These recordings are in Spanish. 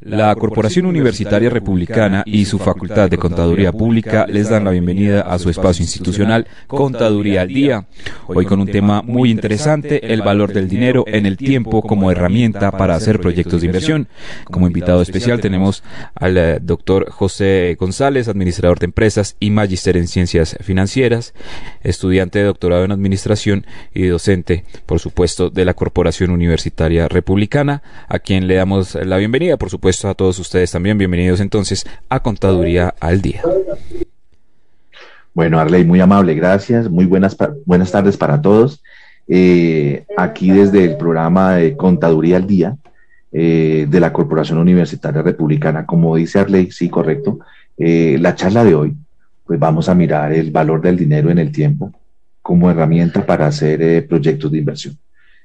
La Corporación Universitaria Republicana y su Facultad de Contaduría Pública les dan la bienvenida a su espacio institucional Contaduría al Día. Hoy con un tema muy interesante, el valor del dinero en el tiempo como herramienta para hacer proyectos de inversión. Como invitado especial tenemos al doctor José González, administrador de empresas y magíster en ciencias financieras, estudiante de doctorado en administración y docente, por supuesto, de la Corporación Universitaria Republicana, a quien le damos la bienvenida, por supuesto, a todos ustedes también. Bienvenidos entonces a Contaduría al Día. Bueno, Arley, muy amable, gracias. Muy buenas tardes para todos. Aquí desde el programa de Contaduría al Día de la Corporación Universitaria Republicana, como dice Arley, sí, correcto. La charla de hoy, pues vamos a mirar el valor del dinero en el tiempo como herramienta para hacer proyectos de inversión.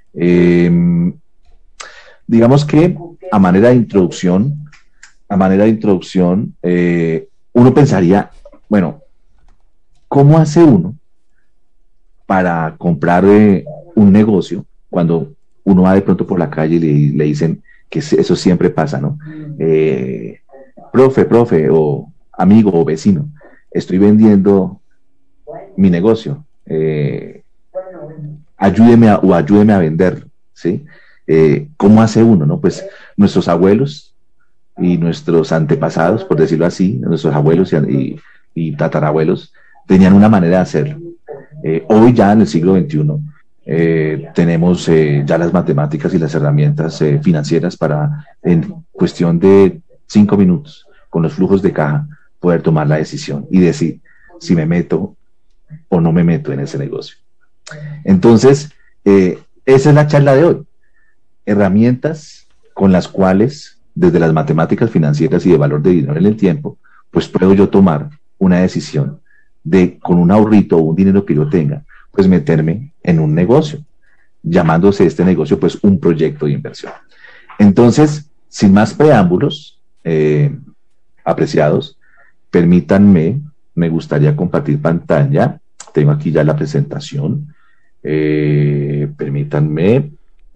Digamos que a manera de introducción, uno pensaría, bueno, ¿cómo hace uno para comprar un negocio cuando uno va de pronto por la calle y le dicen que eso siempre pasa, ¿no? Profe, o amigo o vecino, estoy vendiendo mi negocio, ayúdeme a venderlo, ¿sí? ¿Cómo hace uno, no? Pues nuestros abuelos y nuestros antepasados, por decirlo así, nuestros abuelos y tatarabuelos, tenían una manera de hacerlo. Hoy ya en el siglo XXI tenemos ya las matemáticas y las herramientas financieras para, en cuestión de 5 minutos, con los flujos de caja, poder tomar la decisión y decir si me meto o no me meto en ese negocio. Entonces, esa es la charla de hoy. Herramientas con las cuales, desde las matemáticas financieras y de valor de dinero en el tiempo, pues puedo yo tomar una decisión de, con un ahorrito o un dinero que yo tenga, pues meterme en un negocio, llamándose este negocio pues un proyecto de inversión. Entonces, sin más preámbulos, apreciados, permítanme, me gustaría compartir pantalla. Tengo aquí ya la presentación. Permítanme.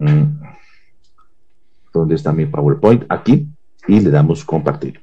¿Dónde está mi PowerPoint? Aquí, y le damos compartir.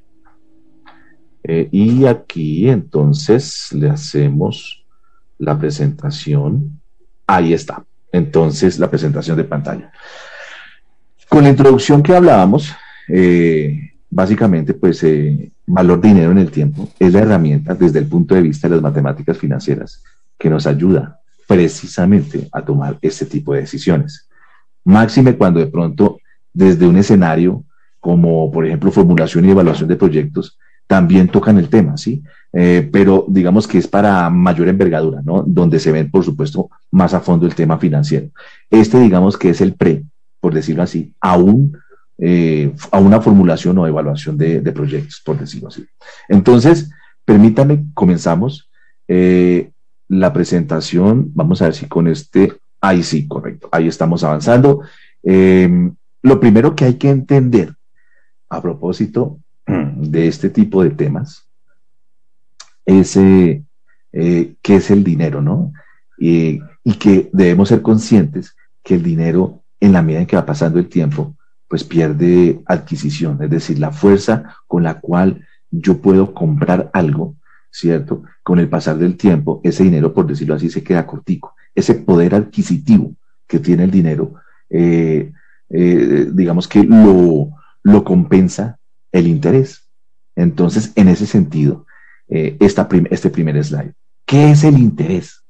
Y aquí entonces le hacemos la presentación. Ahí está. Entonces, la presentación de pantalla. Con la introducción que hablábamos, básicamente, pues, valor de dinero en el tiempo es la herramienta desde el punto de vista de las matemáticas financieras que nos ayuda precisamente a tomar este tipo de decisiones. Máxime cuando de pronto desde un escenario como, por ejemplo, formulación y evaluación de proyectos, también tocan el tema, ¿sí? Pero digamos que es para mayor envergadura, ¿no? Donde se ven, por supuesto, más a fondo el tema financiero. Digamos que es el por decirlo así, a una formulación o evaluación de proyectos, por decirlo así. Entonces, permítame, comenzamos la presentación. Vamos a ver si con ahí sí, correcto, ahí estamos avanzando. Lo primero que hay que entender a propósito de este tipo de temas es qué es el dinero, ¿no? Y que debemos ser conscientes que el dinero, en la medida en que va pasando el tiempo, pues pierde adquisición, es decir, la fuerza con la cual yo puedo comprar algo, ¿cierto? Con el pasar del tiempo, ese dinero, por decirlo así, se queda cortico. Ese poder adquisitivo que tiene el dinero, digamos que lo compensa el interés. Entonces, en ese sentido, este primer slide. ¿Qué es el interés?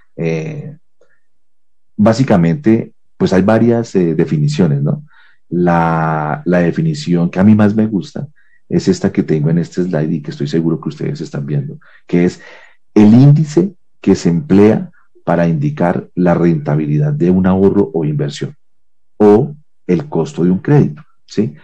Básicamente, pues hay varias definiciones, ¿no? La definición que a mí más me gusta es esta que tengo en este slide y que estoy seguro que ustedes están viendo, que es el índice que se emplea para indicar la rentabilidad de un ahorro o inversión, o el costo de un crédito, ¿sí?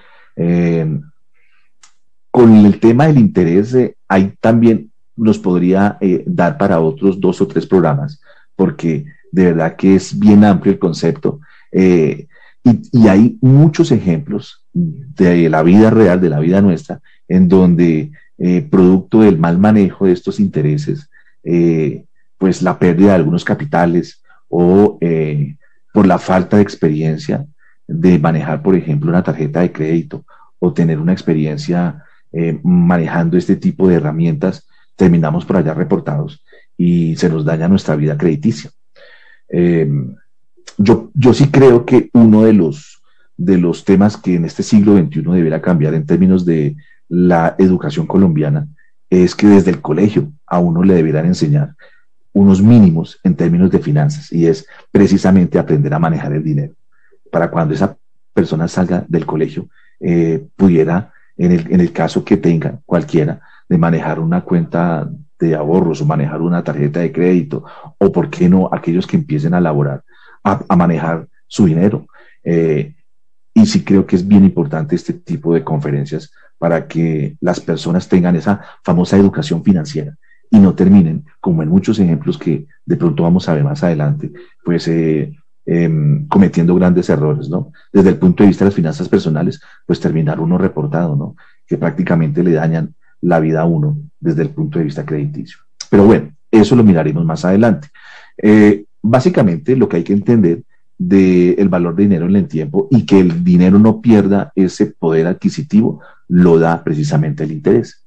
Con el tema del interés, ahí también nos podría dar para otros 2 o 3 programas, porque de verdad que es bien amplio el concepto, y hay muchos ejemplos de la vida real, de la vida nuestra, en donde producto del mal manejo de estos intereses, pues la pérdida de algunos capitales o por la falta de experiencia de manejar, por ejemplo, una tarjeta de crédito o tener una experiencia manejando este tipo de herramientas, terminamos por allá reportados y se nos daña nuestra vida crediticia. Eh, yo sí creo que uno de los temas que en este siglo XXI debería cambiar en términos de la educación colombiana es que desde el colegio a uno le deberán enseñar unos mínimos en términos de finanzas, y es precisamente aprender a manejar el dinero para cuando esa persona salga del colegio pudiera, en el caso que tenga cualquiera, de manejar una cuenta de ahorros o manejar una tarjeta de crédito, o por qué no aquellos que empiecen a laborar, a manejar su dinero. Y sí creo que es bien importante este tipo de conferencias para que las personas tengan esa famosa educación financiera y no terminen, como en muchos ejemplos que de pronto vamos a ver más adelante, pues cometiendo grandes errores, ¿no? Desde el punto de vista de las finanzas personales, pues terminar uno reportado, ¿no? Que prácticamente le dañan la vida a uno desde el punto de vista crediticio. Pero bueno, eso lo miraremos más adelante. Básicamente lo que hay que entender del valor de dinero en el tiempo y que el dinero no pierda ese poder adquisitivo, lo da precisamente el interés.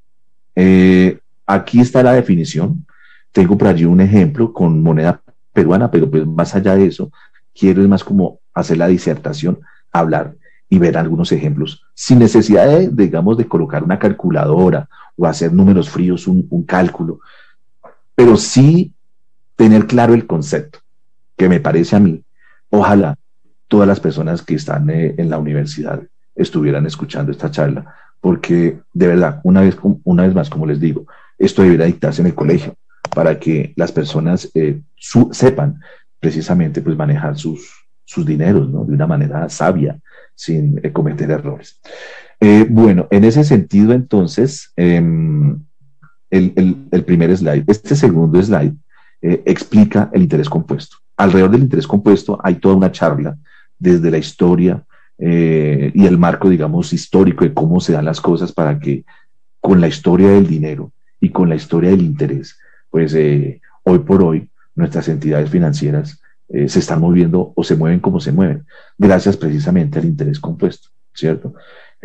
Aquí está la definición. Tengo por allí un ejemplo con moneda peruana, pero pues más allá de eso, quiero es más como hacer la disertación, hablar y ver algunos ejemplos, sin necesidad de, digamos, de colocar una calculadora o hacer números fríos, un cálculo, pero sí tener claro el concepto, que me parece a mí, ojalá todas las personas que están en la universidad estuvieran escuchando esta charla, porque de verdad, una vez más, como les digo, esto debería dictarse en el colegio para que las personas sepan precisamente pues manejar sus dineros, ¿no? De una manera sabia, sin cometer errores. Bueno, en ese sentido, entonces, el primer slide, este segundo slide, explica el interés compuesto. Alrededor del interés compuesto hay toda una charla desde la historia y el marco, digamos, histórico de cómo se dan las cosas para que con la historia del dinero y con la historia del interés, pues hoy por hoy nuestras entidades financieras se están moviendo o se mueven como se mueven, gracias precisamente al interés compuesto, ¿cierto?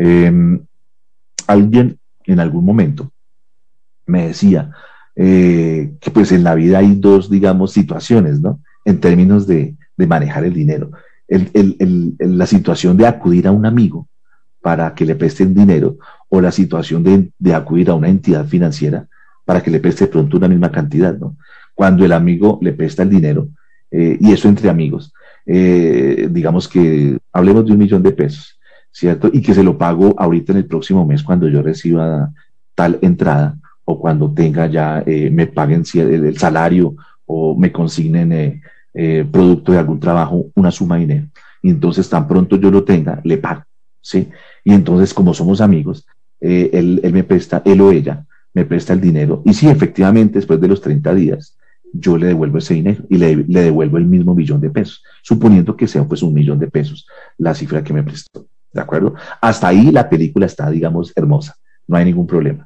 Alguien en algún momento me decía que pues en la vida hay dos, digamos, situaciones, ¿no? En términos de manejar el dinero. La situación de acudir a un amigo para que le presten dinero, o la situación de acudir a una entidad financiera para que le preste pronto una misma cantidad, ¿no? Cuando el amigo le presta el dinero, y eso entre amigos, digamos que hablemos de 1.000.000 de pesos, ¿cierto? Y que se lo pago ahorita en el próximo mes cuando yo reciba tal entrada, o cuando tenga ya, me paguen el salario o me consignen producto de algún trabajo una suma de dinero. Y entonces tan pronto yo lo tenga, le pago, ¿sí? Y entonces como somos amigos, él me presta, él o ella me presta el dinero, y sí, efectivamente, después de los 30 días, yo le devuelvo ese dinero y le devuelvo el mismo 1.000.000 de pesos, suponiendo que sea pues 1.000.000 de pesos la cifra que me prestó, ¿de acuerdo? Hasta ahí la película está, digamos, hermosa, no hay ningún problema.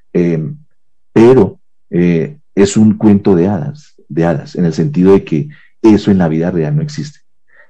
Pero es un cuento de hadas, en el sentido de que eso en la vida real no existe.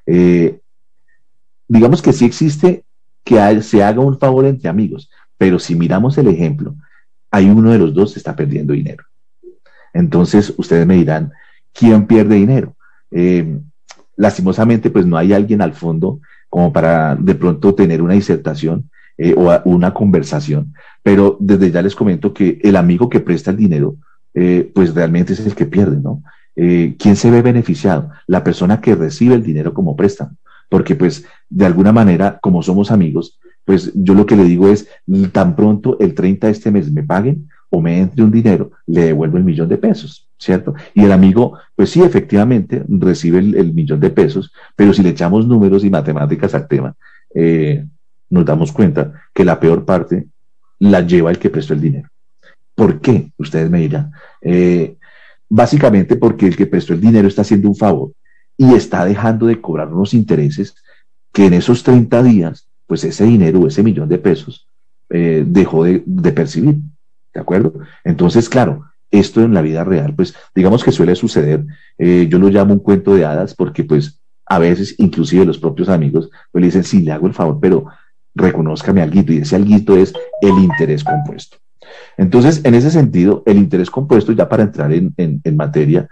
Digamos que sí existe que se haga un favor entre amigos, pero si miramos el ejemplo, hay uno de los dos que está perdiendo dinero. Entonces, ustedes me dirán, ¿quién pierde dinero? Lastimosamente, pues no hay alguien al fondo como para de pronto tener una disertación o una conversación, pero desde ya les comento que el amigo que presta el dinero, pues realmente es el que pierde, ¿no? ¿Quién se ve beneficiado? La persona que recibe el dinero como préstamo, porque pues de alguna manera, como somos amigos, pues yo lo que le digo es, tan pronto el 30 de este mes me paguen o me entre un dinero, le devuelvo el 1.000.000 de pesos, ¿cierto? Y el amigo, pues sí, efectivamente, recibe el 1.000.000 de pesos, pero si le echamos números y matemáticas al tema, nos damos cuenta que la peor parte la lleva el que prestó el dinero. ¿Por qué? Ustedes me dirán. Básicamente porque el que prestó el dinero está haciendo un favor y está dejando de cobrar unos intereses que en esos 30 días, pues ese dinero, ese 1.000.000 de pesos, dejó de percibir, ¿de acuerdo? Entonces, claro, esto en la vida real, pues digamos que suele suceder, yo lo llamo un cuento de hadas porque pues a veces inclusive los propios amigos pues le dicen, sí, le hago el favor, pero reconózcame alguito, y ese alguito es el interés compuesto. Entonces, en ese sentido, el interés compuesto, ya para entrar en materia,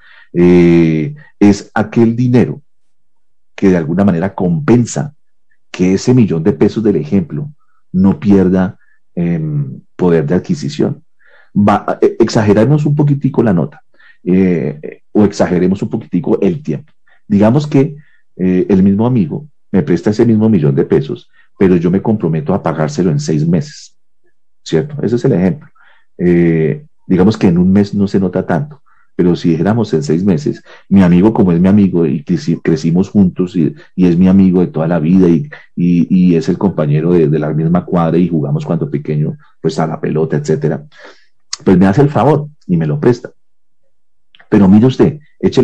es aquel dinero que de alguna manera compensa que ese $1.000.000 del ejemplo no pierda poder de adquisición. Exageremos un poquitico la nota, o exageremos un poquitico el tiempo. Digamos que el mismo amigo me presta ese mismo $1.000.000, pero yo me comprometo a pagárselo en 6 meses, ¿cierto? Ese es el ejemplo. Digamos que en un mes no se nota tanto, pero si dijéramos en 6 meses, mi amigo, como es mi amigo y crecimos juntos y es mi amigo de toda la vida y es el compañero de la misma cuadra y jugamos cuando pequeño, pues a la pelota, etcétera, pues me hace el favor y me lo presta. Pero mire usted,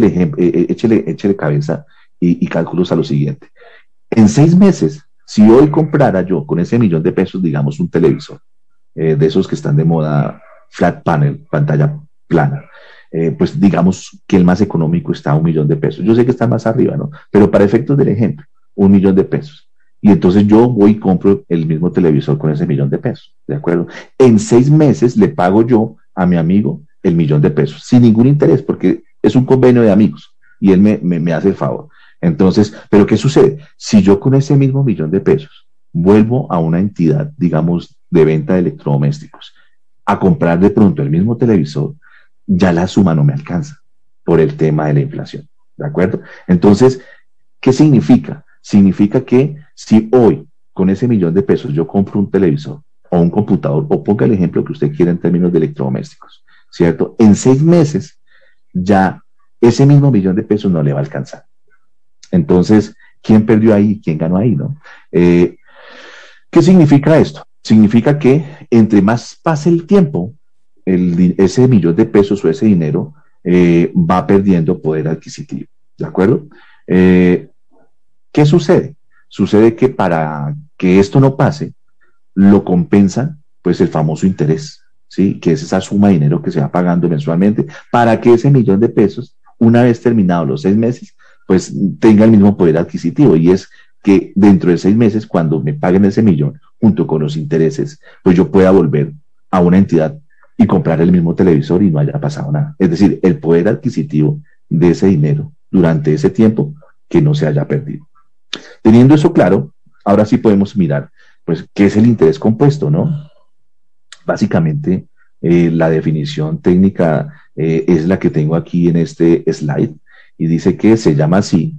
échele cabeza y cálculos a lo siguiente. En 6 meses, si hoy comprara yo con ese $1.000.000, digamos, un televisor, de esos que están de moda, flat panel, pantalla plana, pues digamos que el más económico está a $1.000.000. Yo sé que está más arriba, ¿no? Pero para efectos del ejemplo, $1.000.000. Y entonces yo voy y compro el mismo televisor con ese $1.000.000, ¿de acuerdo? En 6 meses le pago yo a mi amigo el $1.000.000, sin ningún interés, porque es un convenio de amigos y él me hace el favor. Entonces, ¿pero qué sucede? Si yo con ese mismo $1.000.000 vuelvo a una entidad, digamos, de venta de electrodomésticos, a comprar de pronto el mismo televisor, ya la suma no me alcanza por el tema de la inflación, ¿de acuerdo? Entonces, ¿qué significa? Significa que si hoy con ese $1.000.000 yo compro un televisor o un computador, o ponga el ejemplo que usted quiera en términos de electrodomésticos, ¿cierto? En 6 meses ya ese mismo $1.000.000 no le va a alcanzar. Entonces, ¿quién perdió ahí? ¿Quién ganó ahí? ¿No? ¿Qué significa esto? Significa que entre más pase el tiempo, ese $1.000.000 o ese dinero va perdiendo poder adquisitivo. ¿De acuerdo? ¿Qué sucede? Sucede que para que esto no pase, lo compensa pues el famoso interés, ¿sí? Que es esa suma de dinero que se va pagando mensualmente para que ese $1.000.000, una vez terminados los 6 meses, pues tenga el mismo poder adquisitivo, y es que dentro de 6 meses, cuando me paguen ese millón, junto con los intereses, pues yo pueda volver a una entidad y comprar el mismo televisor y no haya pasado nada. Es decir, el poder adquisitivo de ese dinero durante ese tiempo que no se haya perdido. Teniendo eso claro, ahora sí podemos mirar, pues, ¿qué es el interés compuesto, no? Básicamente, la definición técnica es la que tengo aquí en este slide, y dice que se llama así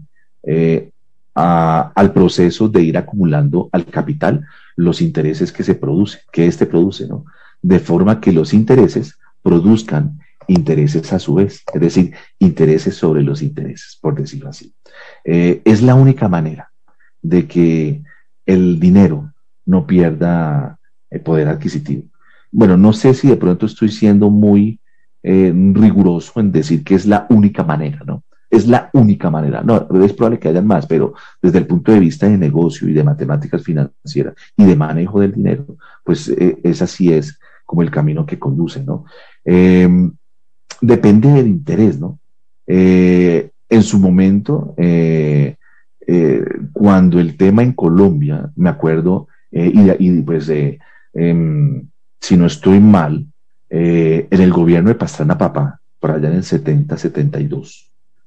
al proceso de ir acumulando al capital los intereses que se produce, que éste produce, ¿no? De forma que los intereses produzcan intereses a su vez, es decir, intereses sobre los intereses, por decirlo así. Es la única manera de que el dinero no pierda el poder adquisitivo. Bueno, no sé si de pronto estoy siendo muy riguroso en decir que es la única manera, ¿no? Es la única manera. No, es probable que hayan más, pero desde el punto de vista de negocio y de matemáticas financieras y de manejo del dinero, pues esa sí es como el camino que conduce, ¿no? Depende del interés, ¿no? En su momento, cuando el tema en Colombia, me acuerdo, pues si no estoy mal, en el gobierno de Pastrana Papá, por allá en el 70, 72,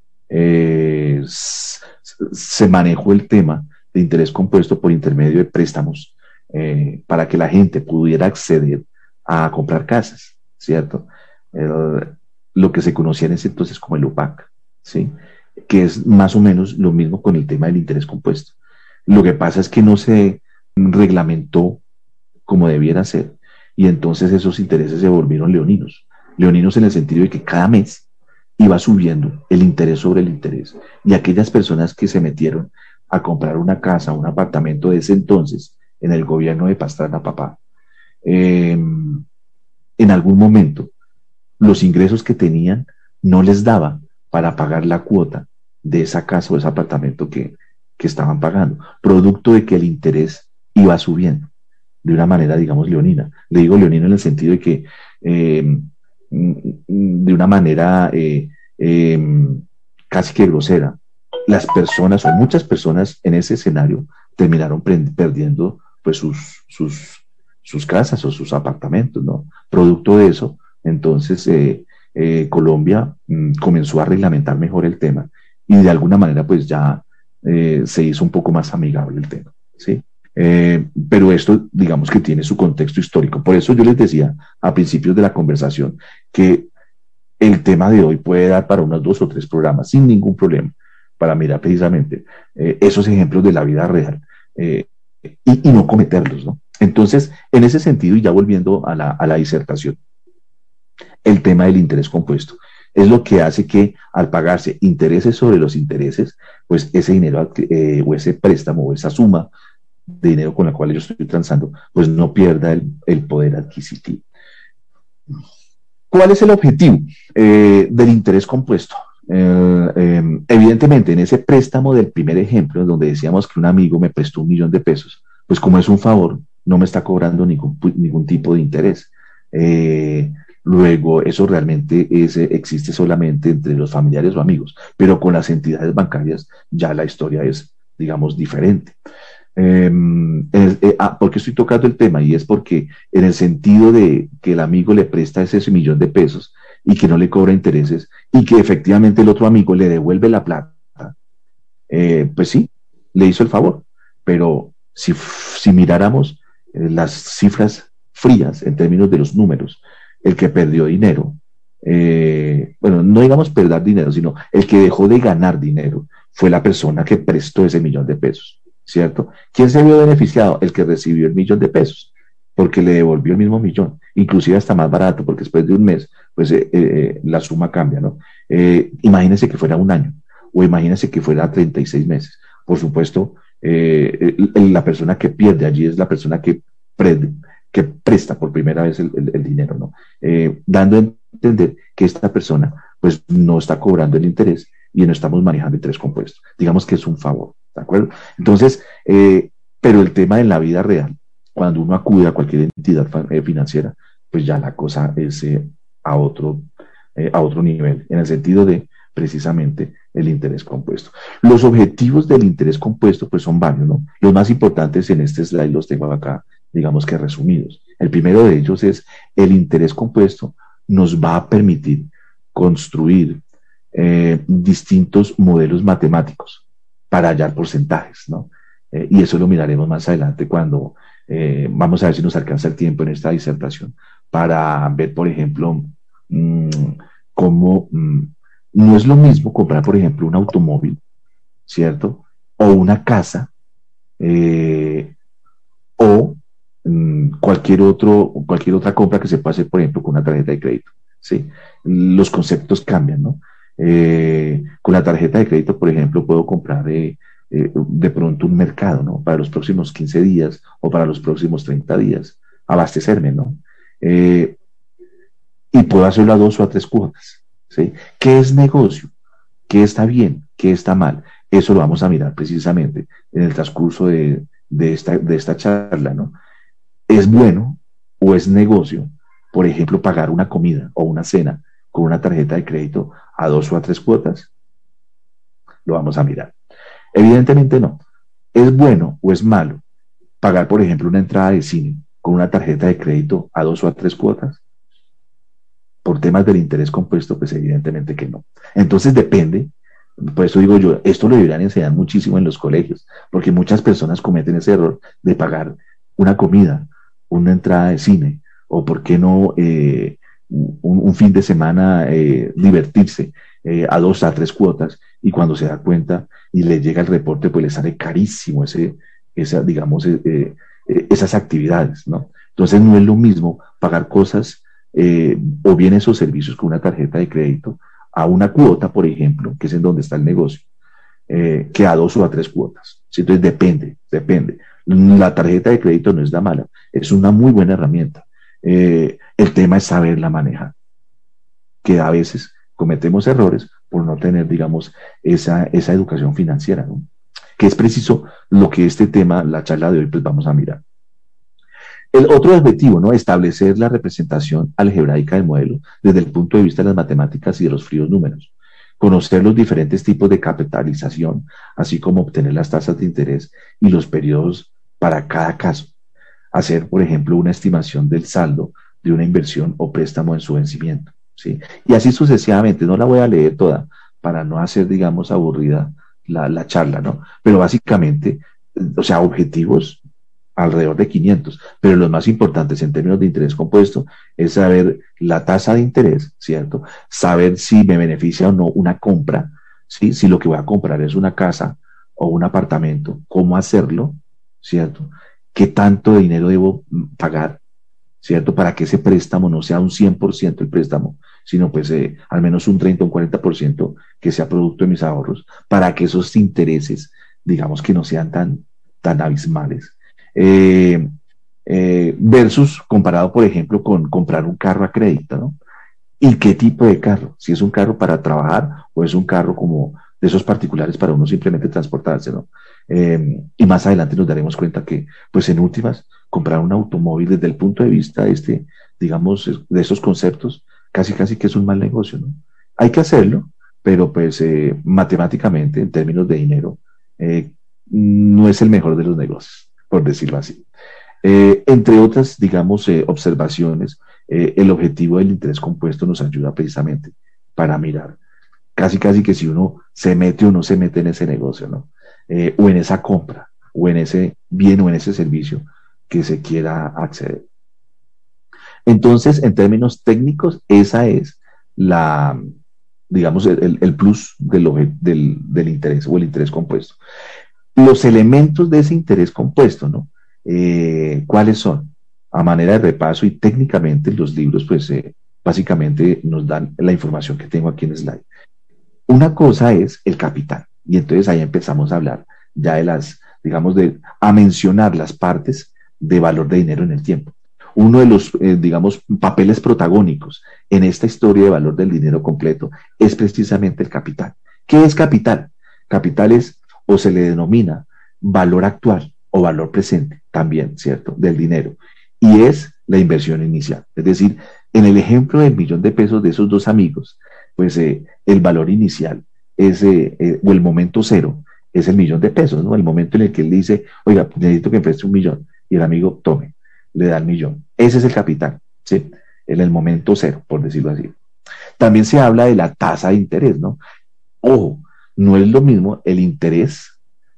se manejó el tema de interés compuesto por intermedio de préstamos para que la gente pudiera acceder a comprar casas, ¿cierto? Lo que se conocía en ese entonces como el UPAC, ¿sí? Que es más o menos lo mismo con el tema del interés compuesto. Lo que pasa es que no se reglamentó como debiera ser, y entonces esos intereses se volvieron leoninos. Leoninos en el sentido de que cada mes iba subiendo el interés sobre el interés, y aquellas personas que se metieron a comprar una casa, un apartamento de ese entonces, en el gobierno de Pastrana Papá, en algún momento los ingresos que tenían no les daba para pagar la cuota de esa casa o ese apartamento que estaban pagando, producto de que el interés iba subiendo de una manera, digamos, leonina. Le digo leonino en el sentido de que de una manera casi que grosera, las personas o muchas personas en ese escenario terminaron perdiendo pues sus casas o sus apartamentos, ¿no? Producto de eso, entonces Colombia comenzó a reglamentar mejor el tema y de alguna manera pues ya se hizo un poco más amigable el tema, ¿sí? Pero esto, digamos que tiene su contexto histórico. Por eso yo les decía a principios de la conversación que el tema de hoy puede dar para unos 2 o 3 programas sin ningún problema, para mirar precisamente esos ejemplos de la vida real y no cometerlos, ¿no? Entonces, en ese sentido, y ya volviendo a la disertación, el tema del interés compuesto es lo que hace que al pagarse intereses sobre los intereses, pues ese dinero o ese préstamo o esa suma de dinero con la cual yo estoy transando, pues no pierda el poder adquisitivo. ¿Cuál es el objetivo del interés compuesto? Evidentemente, en ese préstamo del primer ejemplo, donde decíamos que un amigo me prestó 1.000.000 de pesos, pues como es un favor, no me está cobrando ningún tipo de interés. Luego, eso realmente existe solamente entre los familiares o amigos, pero con las entidades bancarias ya la historia es, digamos, diferente. ¿Por qué estoy tocando el tema? Y es porque en el sentido de que el amigo le presta ese 1.000.000 de pesos y que no le cobra intereses y que efectivamente el otro amigo le devuelve la plata, pues sí, le hizo el favor. Pero si miráramos las cifras frías en términos de los números, el que perdió dinero, bueno, no digamos perder dinero, sino el que dejó de ganar dinero fue la persona que prestó ese 1.000.000 de pesos. ¿Cierto? ¿Quién se vio beneficiado? El que recibió el 1.000.000 de pesos, porque le devolvió el mismo millón, inclusive hasta más barato, porque después de un mes, pues la suma cambia, ¿no? Imagínense que fuera un año, o imagínense que fuera 36 meses. Por supuesto, la persona que pierde allí es la persona que presta por primera vez el dinero, ¿no? Dando a entender que esta persona, pues no está cobrando el interés y no estamos manejando interés compuesto. Digamos que es un favor. ¿De acuerdo? Entonces, pero el tema en la vida real, cuando uno acude a cualquier entidad financiera, pues ya la cosa es a otro nivel, en el sentido de precisamente el interés compuesto. Los objetivos del interés compuesto pues son varios, ¿no? Los más importantes en este slide los tengo acá, digamos que resumidos. El primero de ellos es el interés compuesto nos va a permitir construir distintos modelos matemáticos para hallar porcentajes, ¿no? Y eso lo miraremos más adelante cuando vamos a ver si nos alcanza el tiempo en esta disertación para ver, por ejemplo, cómo no es lo mismo comprar, por ejemplo, un automóvil, ¿cierto? O una casa, o cualquier otra compra que se pueda hacer, por ejemplo, con una tarjeta de crédito, ¿sí? Los conceptos cambian, ¿no? Con la tarjeta de crédito, por ejemplo, puedo comprar de pronto un mercado, ¿no? Para los próximos 15 días o para los próximos 30 días, abastecerme, ¿no? Y puedo hacerlo a 2 o a 3 cuotas, ¿sí? ¿Qué es negocio? ¿Qué está bien? ¿Qué está mal? Eso lo vamos a mirar precisamente en el transcurso de esta charla, ¿no? ¿Es bueno o es negocio, por ejemplo, pagar una comida o una cena con una tarjeta de crédito a 2 o a 3 cuotas? Lo vamos a mirar. Evidentemente no. ¿Es bueno o es malo pagar, por ejemplo, una entrada de cine con una tarjeta de crédito a 2 o a 3 cuotas? Por temas del interés compuesto, pues evidentemente que no. Entonces depende, por eso digo yo, esto lo deberían enseñar muchísimo en los colegios, porque muchas personas cometen ese error de pagar una comida, una entrada de cine, o por qué no un fin de semana divertirse a 2 a 3 cuotas, y cuando se da cuenta y le llega el reporte, pues le sale carísimo digamos, esas actividades, ¿no? Entonces no es lo mismo pagar cosas o bienes o servicios con una tarjeta de crédito a una cuota, por ejemplo, que es en donde está el negocio, que a 2 o a 3 cuotas. ¿Sí? Entonces depende. La tarjeta de crédito no es la mala, es una muy buena herramienta. El tema es saberla manejar, que a veces cometemos errores por no tener, digamos, esa educación financiera, ¿no? Que es preciso lo que este tema, la charla de hoy, pues vamos a mirar. El otro objetivo, ¿no? Establecer la representación algebraica del modelo desde el punto de vista de las matemáticas y de los fríos números. Conocer los diferentes tipos de capitalización, así como obtener las tasas de interés y los periodos para cada caso. hacer, por ejemplo, una estimación del saldo de una inversión o préstamo en su vencimiento, ¿sí? Y así sucesivamente. No la voy a leer toda para no hacer, digamos, aburrida la charla, ¿no? Pero básicamente, o sea, objetivos alrededor de 500, pero los más importantes en términos de interés compuesto es saber la tasa de interés, ¿cierto? Saber si me beneficia o no una compra, ¿sí? Si lo que voy a comprar es una casa o un apartamento, cómo hacerlo, ¿cierto? ¿Qué tanto dinero debo pagar, ¿cierto? Para que ese préstamo no sea un 100% el préstamo, sino pues al menos un 30 o un 40% que sea producto de mis ahorros, para que esos intereses, digamos que no sean tan abismales. Eh, Versus comparado, por ejemplo, con comprar un carro a crédito, ¿no? ¿Y qué tipo de carro? Si es un carro para trabajar o es un carro como de esos particulares para uno simplemente transportarse, ¿no? Y más adelante nos daremos cuenta que, pues en últimas, comprar un automóvil desde el punto de vista digamos, de esos conceptos, casi que es un mal negocio, ¿no? Hay que hacerlo, pero pues matemáticamente, en términos de dinero, eh, no es el mejor de los negocios, por decirlo así. Entre otras, digamos, observaciones, el objetivo del interés compuesto nos ayuda precisamente para mirar casi que si uno se mete o no se mete en ese negocio, ¿no? O en esa compra, o en ese bien o en ese servicio que se quiera acceder. Entonces, en términos técnicos, esa es la, digamos, el plus del interés o el interés compuesto. Los elementos de ese interés compuesto, ¿no? ¿Cuáles son? A manera de repaso y técnicamente los libros, pues básicamente nos dan la información que tengo aquí en slide. Una cosa es el capital, y entonces ahí empezamos a hablar ya de digamos, a mencionar las partes de valor de dinero en el tiempo. Uno de los, digamos, papeles protagónicos en esta historia de valor del dinero completo es precisamente el capital. ¿Qué es capital? Capital es, o se le denomina, valor actual o valor presente también, ¿cierto? Del dinero. Y es la inversión inicial. Es decir, en el ejemplo del $1.000.000 de esos dos amigos, pues el valor inicial es, o el momento cero, es el $1.000.000, ¿no? El momento en el que él dice, oiga, necesito que me preste 1.000.000, y el amigo, tome, le da el 1.000.000. Ese es el capital, ¿sí? En el momento cero, por decirlo así. También se habla de la tasa de interés, ¿no? Ojo, no es lo mismo el interés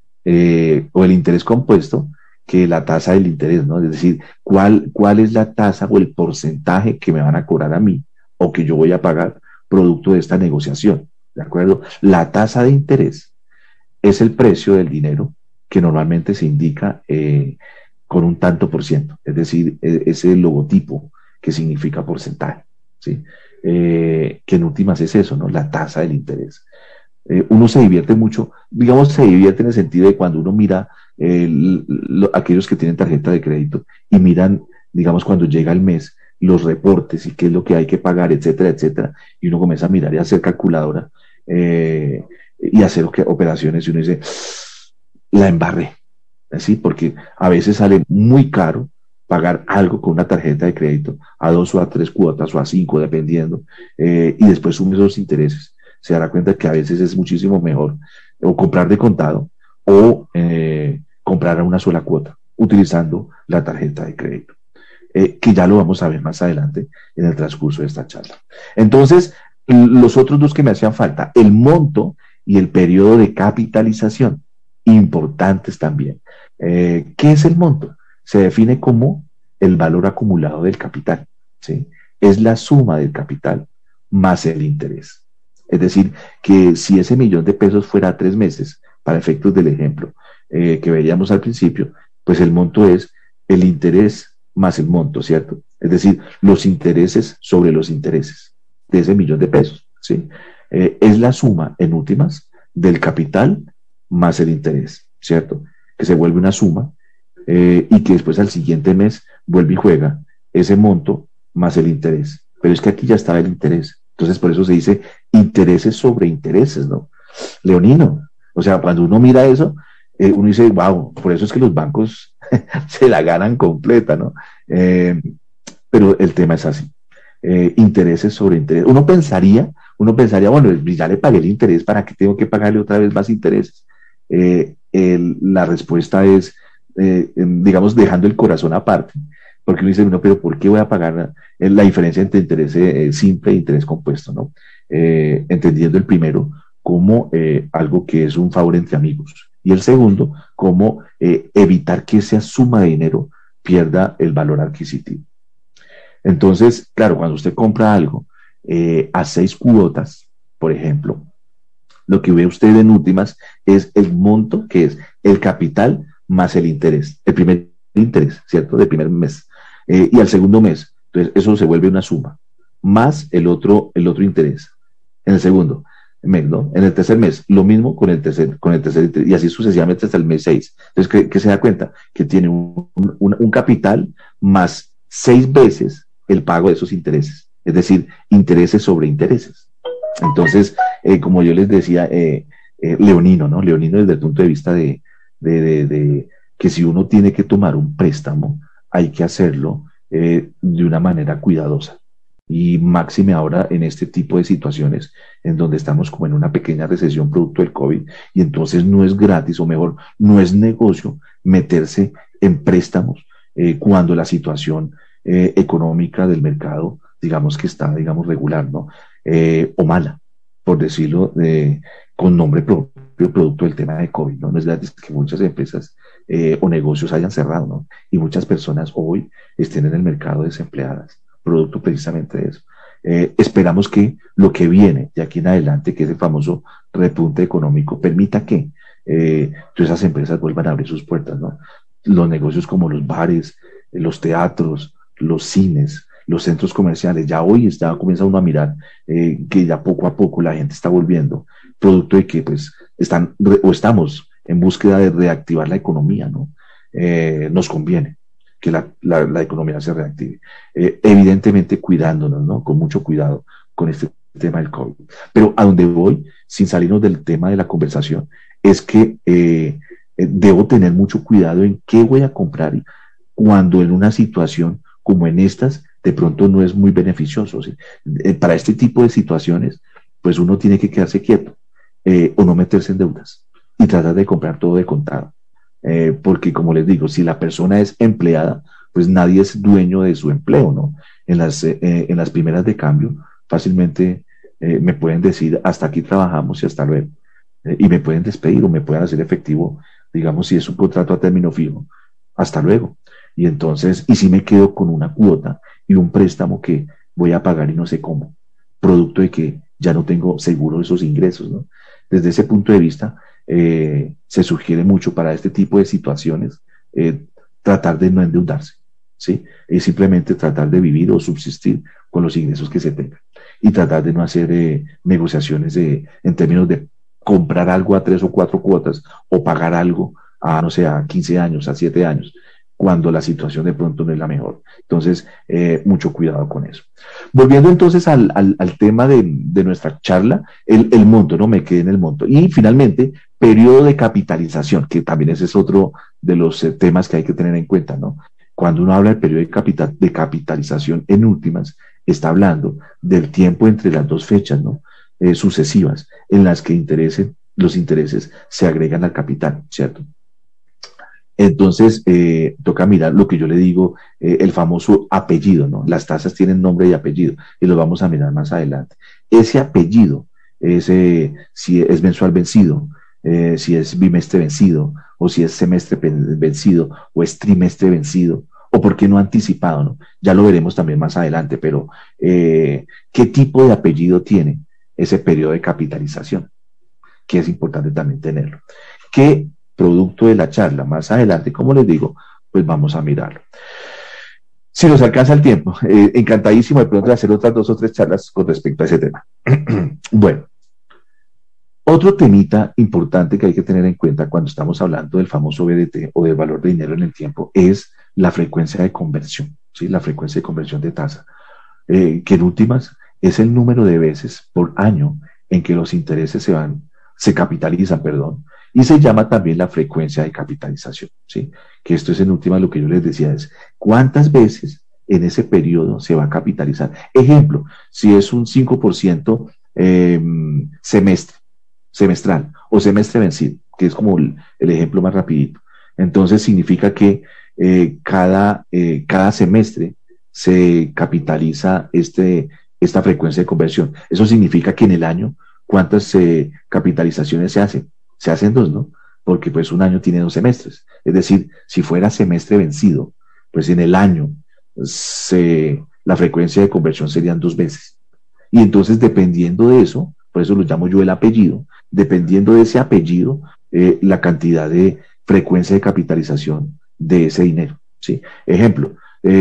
o el interés compuesto que la tasa del interés, ¿no? Es decir, ¿cuál es la tasa o el porcentaje que me van a cobrar a mí o que yo voy a pagar producto de esta negociación, ¿de acuerdo? La tasa de interés es el precio del dinero que normalmente se indica con un tanto por ciento, es decir, es el logotipo que significa porcentaje, ¿sí? Que en últimas es eso, ¿no? La tasa del interés. Uno se divierte mucho, digamos, se divierte en el sentido de cuando uno mira aquellos que tienen tarjeta de crédito y miran, digamos, cuando llega el mes, los reportes y qué es lo que hay que pagar, etcétera, etcétera, y uno comienza a mirar y a hacer calculadora y hacer operaciones y uno dice, la embarré, ¿sí? Porque a veces sale muy caro pagar algo con una tarjeta de crédito a 2 o a 3 cuotas o a 5, dependiendo, y después sume esos intereses. Se dará cuenta que a veces es muchísimo mejor o comprar de contado o comprar a una sola cuota utilizando la tarjeta de crédito, que ya lo vamos a ver más adelante en el transcurso de esta charla. Entonces, los otros dos que me hacían falta, el monto y el periodo de capitalización, importantes también. ¿Qué es el monto? Se define como el valor acumulado del capital, ¿sí? Es la suma del capital más el interés. Es decir, que si ese $1.000.000 fuera a 3 meses, para efectos del ejemplo que veíamos al principio, pues el monto es el interés más el monto, ¿cierto? Es decir, los intereses sobre los intereses de ese $1.000.000, ¿sí? Es la suma, en últimas, del capital más el interés, ¿cierto? Que se vuelve una suma y que después al siguiente mes vuelve y juega ese monto más el interés. Pero es que aquí ya estaba el interés. Entonces, por eso se dice intereses sobre intereses, ¿no? Leonino. O sea, cuando uno mira eso, uno dice, wow, por eso es que los bancos se la ganan completa, ¿no? Pero el tema es así. Intereses sobre intereses. Uno pensaría, bueno, ya le pagué el interés, ¿para qué tengo que pagarle otra vez más intereses? La respuesta es, digamos, dejando el corazón aparte, porque uno dice, no, pero ¿por qué voy a pagar la diferencia entre interés simple e interés compuesto, ¿no? Entendiendo el primero como algo que es un favor entre amigos, y el segundo como evitar que esa suma de dinero pierda el valor adquisitivo. Entonces, claro, cuando usted compra algo a 6 cuotas, por ejemplo, lo que ve usted en últimas es el monto, que es el capital más el interés, el primer interés, ¿cierto? Del primer mes. Y al segundo mes, entonces eso se vuelve una suma, más el otro interés en el segundo mes, ¿no? En el tercer mes, lo mismo con el tercer interés, y así sucesivamente hasta el mes 6. Entonces, ¿qué se da cuenta? Que tiene un capital más 6 veces el pago de esos intereses, es decir, intereses sobre intereses. Entonces, como yo les decía, leonino, ¿no? Leonino desde el punto de vista de que si uno tiene que tomar un préstamo, hay que hacerlo de una manera cuidadosa. Y máxime ahora en este tipo de situaciones en donde estamos como en una pequeña recesión producto del COVID, y entonces no es gratis, o mejor, no es negocio meterse en préstamos cuando la situación económica del mercado, digamos que está, digamos, regular, ¿no? O mala, por decirlo con nombre propio, producto del tema de COVID, ¿no? No es gratis que muchas empresas o negocios hayan cerrado, ¿no? Y muchas personas hoy estén en el mercado desempleadas, producto precisamente de eso. Esperamos que lo que viene de aquí en adelante, que es el famoso repunte económico, permita que todas esas empresas vuelvan a abrir sus puertas, ¿no? Los negocios como los bares, los teatros, los cines, los centros comerciales, ya hoy comienza uno a mirar que ya poco a poco la gente está volviendo, producto de que pues estamos en búsqueda de reactivar la economía, ¿no? Nos conviene que la economía se reactive. Evidentemente cuidándonos, ¿no? Con mucho cuidado con este tema del COVID. Pero a donde voy, sin salirnos del tema de la conversación, es que debo tener mucho cuidado en qué voy a comprar cuando en una situación como en estas, de pronto no es muy beneficioso, ¿sí? Para este tipo de situaciones, pues uno tiene que quedarse quieto o no meterse en deudas y tratar de comprar todo de contado. Porque como les digo, si la persona es empleada, pues nadie es dueño de su empleo, ¿no? En las primeras de cambio, fácilmente me pueden decir, hasta aquí trabajamos y hasta luego. Y me pueden despedir o me pueden hacer efectivo, digamos, si es un contrato a término fijo, hasta luego. Y entonces, y si me quedo con una cuota y un préstamo que voy a pagar y no sé cómo, producto de que ya no tengo seguro esos ingresos, ¿no? Desde ese punto de vista, se sugiere mucho para este tipo de situaciones tratar de no endeudarse, ¿sí? Es simplemente tratar de vivir o subsistir con los ingresos que se tengan y tratar de no hacer negociaciones en términos de comprar algo a 3 o 4 cuotas o pagar algo a, no sé, a 15 años, a 7 años, cuando la situación de pronto no es la mejor. Entonces, mucho cuidado con eso. Volviendo entonces al tema de nuestra charla, el monto, ¿no? Me quedé en el monto. Y finalmente, periodo de capitalización, que también ese es otro de los temas que hay que tener en cuenta, ¿no? Cuando uno habla del periodo de capitalización, en últimas, está hablando del tiempo entre las dos fechas, ¿no? Sucesivas, en las que los intereses se agregan al capital, ¿cierto? Entonces, toca mirar lo que yo le digo, el famoso apellido, ¿no? Las tasas tienen nombre y apellido, y lo vamos a mirar más adelante. Ese apellido, si es mensual vencido, si es bimestre vencido, o si es semestre vencido, o es trimestre vencido, o por qué no anticipado, ¿no? Ya lo veremos también más adelante, pero ¿qué tipo de apellido tiene ese periodo de capitalización? Que es importante también tenerlo. ¿Qué producto de la charla más adelante, como les digo, pues vamos a mirarlo? Si nos alcanza el tiempo, encantadísimo de pronto de hacer otras 2 o 3 charlas con respecto a ese tema. Bueno, otro temita importante que hay que tener en cuenta cuando estamos hablando del famoso BDT o del valor de dinero en el tiempo es la frecuencia de conversión, ¿sí? La frecuencia de conversión de tasa, que en últimas es el número de veces por año en que los intereses se capitalizan, perdón, y se llama también la frecuencia de capitalización, ¿sí? Que esto es en última lo que yo les decía, es cuántas veces en ese periodo se va a capitalizar. Ejemplo, si es un 5% semestral o semestre vencido, que es como el ejemplo más rapidito. Entonces significa que cada semestre se capitaliza esta frecuencia de conversión. Eso significa que en el año, ¿cuántas capitalizaciones se hacen? Se hacen dos, ¿no? Porque pues un año tiene 2 semestres. Es decir, si fuera semestre vencido, pues en el año la frecuencia de conversión serían 2 veces. Y entonces, dependiendo de eso, por eso lo llamo yo el apellido, dependiendo de ese apellido, la cantidad de frecuencia de capitalización de ese dinero. ¿Sí? Ejemplo,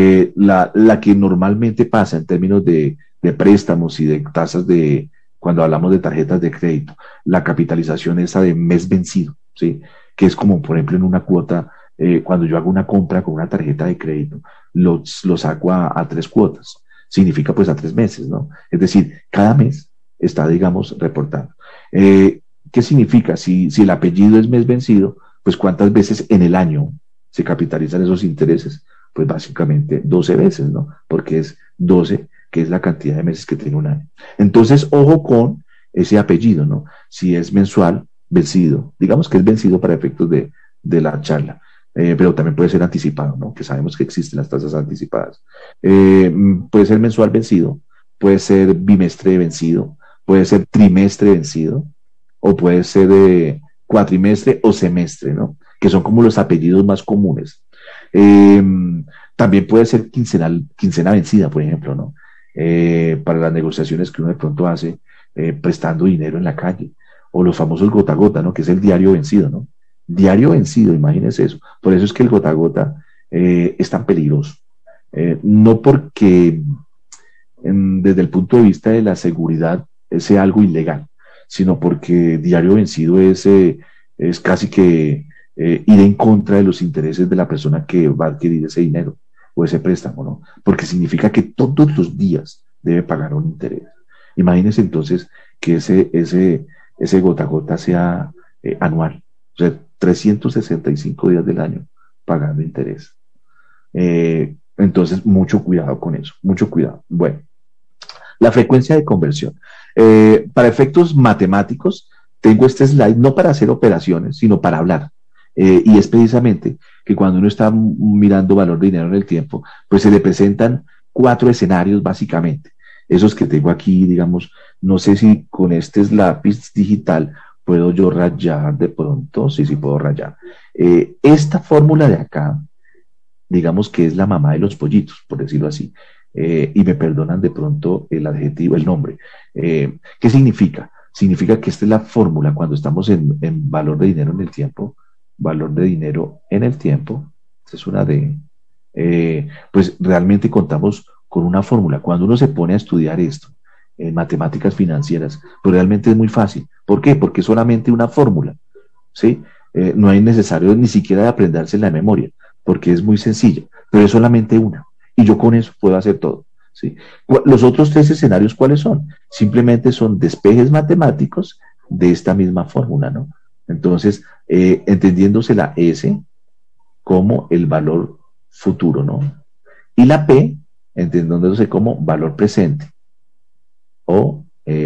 la que normalmente pasa en términos de préstamos y de tasas cuando hablamos de tarjetas de crédito, la capitalización esa de mes vencido, ¿sí? Que es como, por ejemplo, en una cuota, cuando yo hago una compra con una tarjeta de crédito, lo saco a 3 cuotas. Significa pues a 3 meses, ¿no? Es decir, cada mes está, digamos, reportando. ¿Qué significa? Si el apellido es mes vencido, pues ¿cuántas veces en el año se capitalizan esos intereses? Pues básicamente 12 veces, ¿no? Porque es 12, que es la cantidad de meses que tiene un año. Entonces, ojo con ese apellido, ¿no? Si es mensual, vencido, digamos que es vencido para efectos de la charla, pero también puede ser anticipado, ¿no? Que sabemos que existen las tasas anticipadas. Puede ser mensual vencido, puede ser bimestre vencido, puede ser trimestre vencido, o puede ser cuatrimestre o semestre, ¿no? Que son como los apellidos más comunes. También puede ser quincena vencida, por ejemplo, ¿no? Para las negociaciones que uno de pronto hace prestando dinero en la calle, o los famosos gota a gota, ¿no? Que es el diario vencido, ¿no? Diario vencido, imagínense eso. Por eso es que el gota a gota es tan peligroso. No porque desde el punto de vista de la seguridad sea algo ilegal, sino porque diario vencido es casi que ir en contra de los intereses de la persona que va a adquirir ese dinero o ese préstamo, ¿no? Porque significa que todos los días debe pagar un interés. Imagínense entonces que ese gota a gota sea anual, o sea, 365 días del año pagando interés. Entonces, mucho cuidado con eso, mucho cuidado. Bueno, la frecuencia de conversión. Para efectos matemáticos, tengo este slide no para hacer operaciones, sino para hablar. Y es precisamente que cuando uno está mirando valor de dinero en el tiempo, pues se le presentan 4 escenarios básicamente. Esos que tengo aquí, digamos, no sé si con este lápiz digital puedo yo rayar de pronto, sí puedo rayar. Esta fórmula de acá, digamos que es la mamá de los pollitos, por decirlo así. Y me perdonan de pronto el adjetivo, el nombre. ¿Qué significa? Significa que esta es la fórmula cuando estamos en valor de dinero en el tiempo. Valor de dinero en el tiempo, esta es una D. Pues realmente contamos con una fórmula. Cuando uno se pone a estudiar esto en matemáticas financieras, pues realmente es muy fácil. ¿Por qué? Porque es solamente una fórmula, ¿sí? No es necesario ni siquiera aprenderse la memoria, porque es muy sencilla, pero es solamente una. Y yo con eso puedo hacer todo, ¿sí? Los otros 3 escenarios, ¿cuáles son? Simplemente son despejes matemáticos de esta misma fórmula, ¿no? Entonces, entendiéndose la S como el valor futuro, ¿no? Y la P, entendiéndose como valor presente. O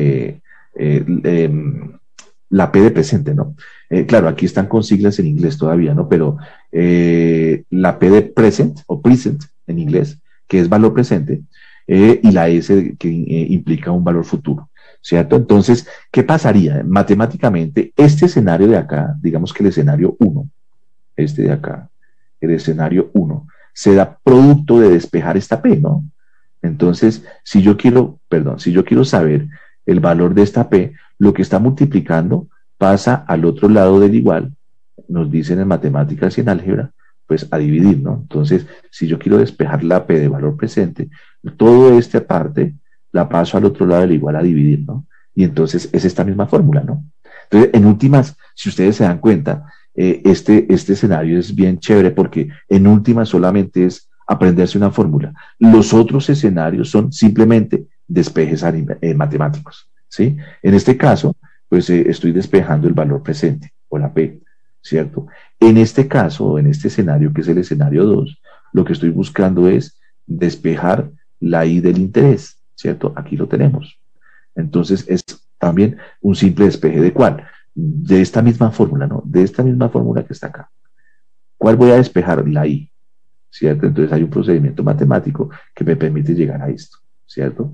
la P de presente, ¿no? Claro, aquí están con siglas en inglés todavía, ¿no? Pero la P de present o present en inglés, que es valor presente, y la S que implica un valor futuro, ¿cierto? Entonces, ¿qué pasaría? Matemáticamente, este escenario de acá, digamos que el escenario 1, este de acá, el escenario 1, se da producto de despejar esta P, ¿no? Entonces, si yo quiero saber el valor de esta P, lo que está multiplicando pasa al otro lado del igual, nos dicen en matemáticas y en álgebra, pues a dividir, ¿no? Entonces, si yo quiero despejar la P de valor presente, toda esta parte la paso al otro lado del igual a dividir, ¿no? Y entonces es esta misma fórmula, ¿no? Entonces, en últimas, si ustedes se dan cuenta, este escenario es bien chévere porque en últimas solamente es aprenderse una fórmula. Los otros escenarios son simplemente despejes matemáticos, ¿sí? En este caso, pues estoy despejando el valor presente o la P, ¿cierto? En este caso, en este escenario, que es el escenario 2, lo que estoy buscando es despejar la I del interés, ¿cierto? Aquí lo tenemos. Entonces, es también un simple despeje de ¿cuál? De esta misma fórmula, ¿no? De esta misma fórmula que está acá. ¿Cuál voy a despejar? La I, ¿cierto? Entonces hay un procedimiento matemático que me permite llegar a esto, ¿cierto?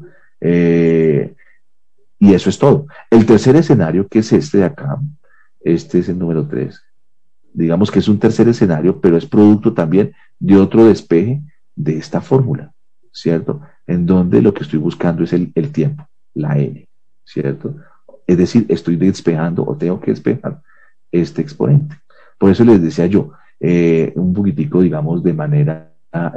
Y eso es todo. El tercer escenario, que es este de acá, este es el número 3. Digamos que es un tercer escenario, pero es producto también de otro despeje de esta fórmula, ¿cierto? En donde lo que estoy buscando es el tiempo, la n, ¿cierto? Es decir, estoy despejando o tengo que despejar este exponente. Por eso les decía yo, un poquitico, digamos, de manera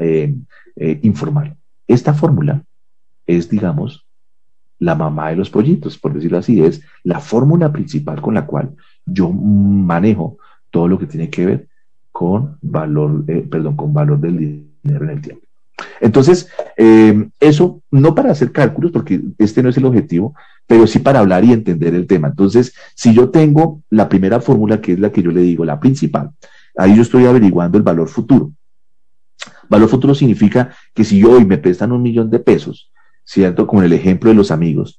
informal. Esta fórmula es, digamos, la mamá de los pollitos, por decirlo así, es la fórmula principal con la cual yo manejo todo lo que tiene que ver con valor, con valor del dinero en el tiempo. Entonces, eso no para hacer cálculos, porque este no es el objetivo, pero sí para hablar y entender el tema. Entonces, si yo tengo la primera fórmula, que es la que yo le digo, la principal, ahí yo estoy averiguando el valor futuro. Valor futuro significa que si yo hoy me prestan 1.000.000 de pesos, ¿cierto? Como en el ejemplo de los amigos,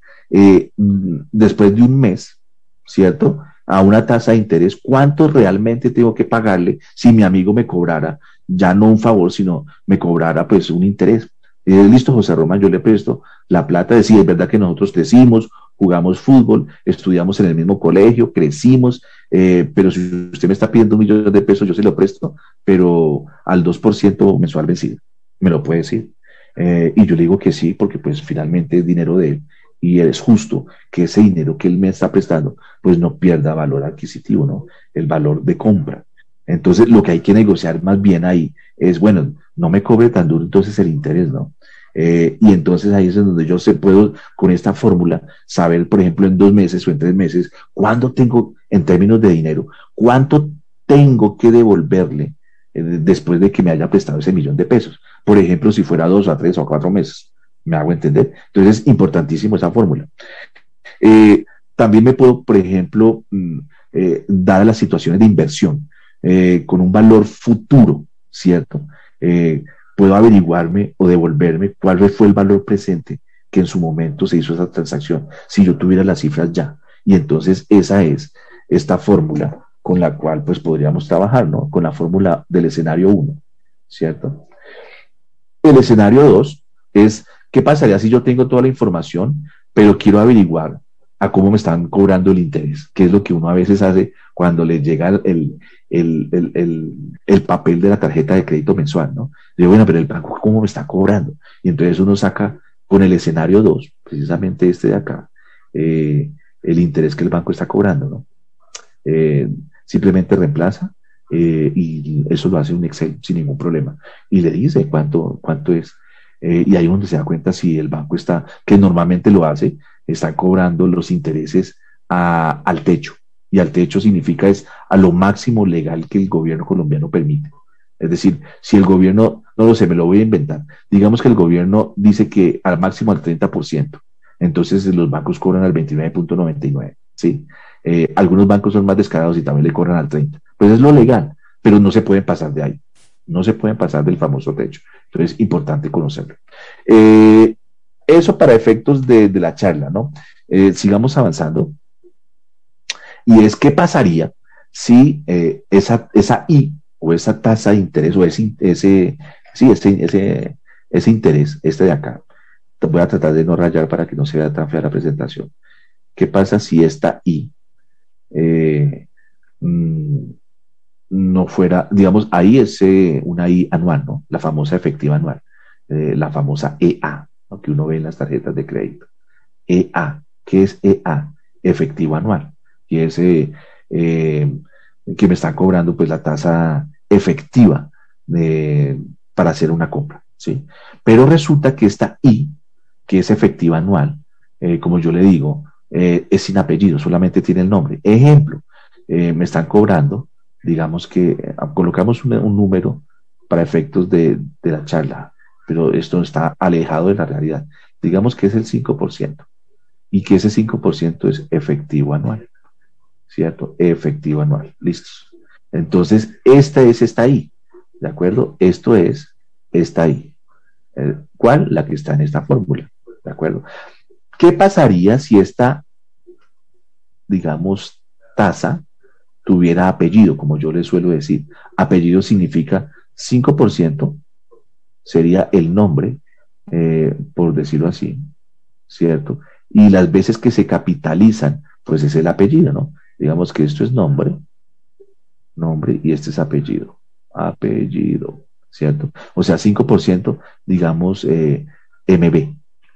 después de un mes, ¿cierto? A una tasa de interés, ¿cuánto realmente tengo que pagarle si mi amigo me cobrara, ya no un favor, sino me cobrara pues un interés? Listo, José Román, yo le presto la plata, decir, es verdad que nosotros crecimos, jugamos fútbol, estudiamos en el mismo colegio, crecimos, pero si usted me está pidiendo 1.000.000 de pesos, yo se lo presto, pero al 2% mensual vencido, me lo puede decir. Y yo le digo que sí, porque pues finalmente es dinero de él y es justo que ese dinero que él me está prestando pues no pierda valor adquisitivo, ¿no? El valor de compra. Entonces lo que hay que negociar más bien ahí es, bueno, no me cobre tan duro entonces el interés, ¿no? Y entonces ahí es donde yo puedo, con esta fórmula, saber, por ejemplo, en 2 meses o en 3 meses, cuándo tengo, en términos de dinero, cuánto tengo que devolverle después de que me haya prestado ese 1.000.000 de pesos. Por ejemplo, si fuera 2 a 3 o 4 meses, ¿me hago entender? Entonces es importantísimo esa fórmula. También me puedo, por ejemplo, dadas las situaciones de inversión, con un valor futuro, ¿cierto? Puedo averiguarme o devolverme cuál fue el valor presente que en su momento se hizo esa transacción, si yo tuviera las cifras ya. Y entonces esa es esta fórmula con la cual pues podríamos trabajar, ¿no? Con la fórmula del escenario 1, ¿cierto? El escenario 2 es, ¿qué pasaría si yo tengo toda la información, pero quiero averiguar a cómo me están cobrando el interés? Que es lo que uno a veces hace cuando le llega el papel de la tarjeta de crédito mensual, ¿no? Digo, bueno, pero el banco, ¿cómo me está cobrando? Y entonces uno saca con el escenario 2, precisamente este de acá, el interés que el banco está cobrando, ¿no? Simplemente reemplaza y eso lo hace un Excel sin ningún problema y le dice cuánto es. Y ahí es donde se da cuenta si el banco está, que normalmente lo hace, está cobrando los intereses al techo. Y al techo significa es a lo máximo legal que el gobierno colombiano permite. Es decir, si el gobierno, no lo sé, me lo voy a inventar, digamos que el gobierno dice que al máximo al 30%, entonces los bancos cobran al 29.99%, ¿sí? Algunos bancos son más descarados y también le cobran al 30%. Pues es lo legal, pero no se pueden pasar de ahí. No se pueden pasar del famoso techo. Entonces es importante conocerlo. Eso para efectos de la charla, ¿no? Sigamos avanzando. Y es, ¿qué pasaría si esa I o esa tasa de interés o ese interés, este de acá, voy a tratar de no rayar para que no se vea tan fea la presentación. ¿Qué pasa si esta I no fuera, digamos, ahí es una I anual, ¿no? La famosa efectiva anual, la famosa EA, ¿no? Que uno ve en las tarjetas de crédito. EA, ¿qué es EA? Efectivo anual. Y es que me están cobrando pues la tasa efectiva para hacer una compra, ¿sí? Pero resulta que esta I, que es efectiva anual, como yo le digo, es sin apellido, solamente tiene el nombre. Ejemplo, me están cobrando, digamos que colocamos un número para efectos de la charla, pero esto está alejado de la realidad. Digamos que es el 5% y que ese 5% es efectivo anual, ¿cierto? Efectivo anual, listos. Entonces, esta ahí, ¿de acuerdo? Esto es esta ahí. ¿Cuál? La que está en esta fórmula, ¿de acuerdo? ¿Qué pasaría si esta, digamos, tasa tuviera apellido, como yo le suelo decir. Apellido significa 5% sería el nombre, por decirlo así, ¿cierto? Y las veces que se capitalizan, pues es el apellido, ¿no? Digamos que esto es nombre, y este es apellido, ¿cierto? O sea, 5%, digamos, MB,